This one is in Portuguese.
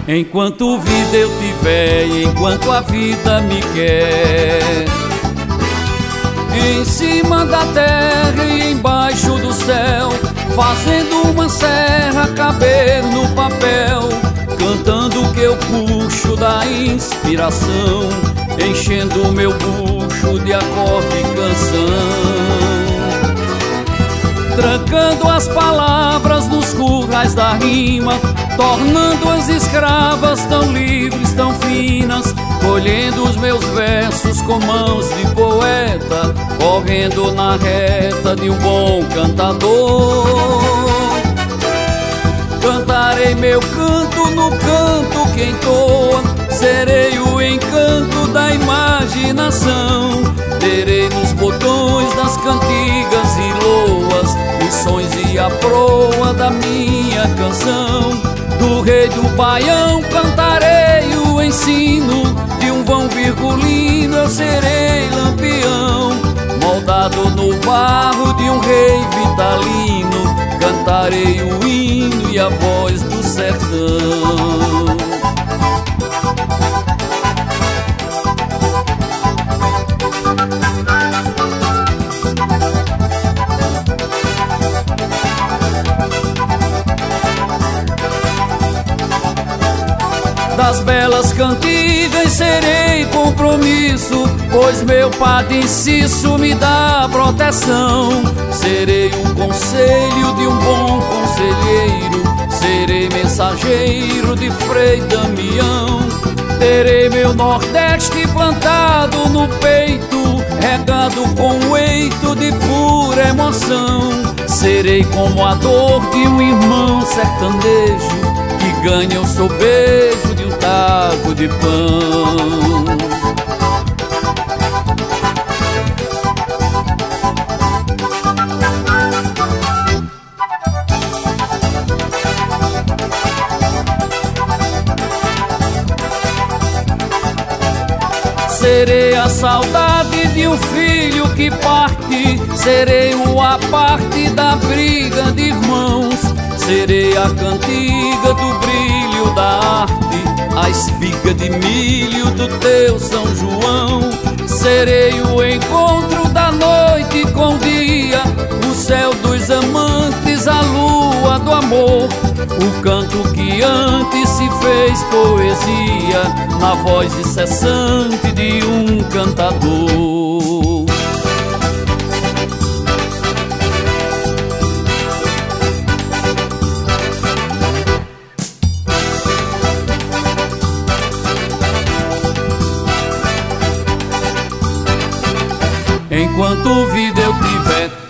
Enquanto vida eu tiver e enquanto a vida me quer, em cima da terra e embaixo do céu, fazendo uma serra caber no papel, cantando o que eu puxo da inspiração, enchendo o meu bucho de acorde e canção, trancando as palavras nos currais da rima, tornando-as escravas tão livres, tão finas, colhendo os meus versos com mãos de poeta, correndo na reta de um bom cantador. Cantarei meu canto no canto que entoa, serei o encanto da imaginação, terei nos botões das cantigas e loas os sons e a proa da minha canção. Do rei do Baião cantarei o ensino, de um vão virgulino eu serei lampião, moldado no barro de um rei vitalino, cantarei o hino e a voz do sertão. Das belas cantigas serei compromisso, pois meu padre Cício me dá proteção. Serei um conselho de um bom conselheiro, serei mensageiro de Frei Damião. Terei meu Nordeste plantado no peito, regado com o eito de pura emoção. Serei como a dor de um irmão sertanejo que ganha o sobejo de um taco de pão. Serei a saudade de um filho que parte, serei o aparte da briga de irmãos, serei a cantiga do brilho da arte, a espiga de milho do teu São João. Serei o encontro da noite com o dia, o céu dos amantes, a lua do amor, o canto que antes se fez poesia, na voz incessante de um cantador. Enquanto vida eu tiver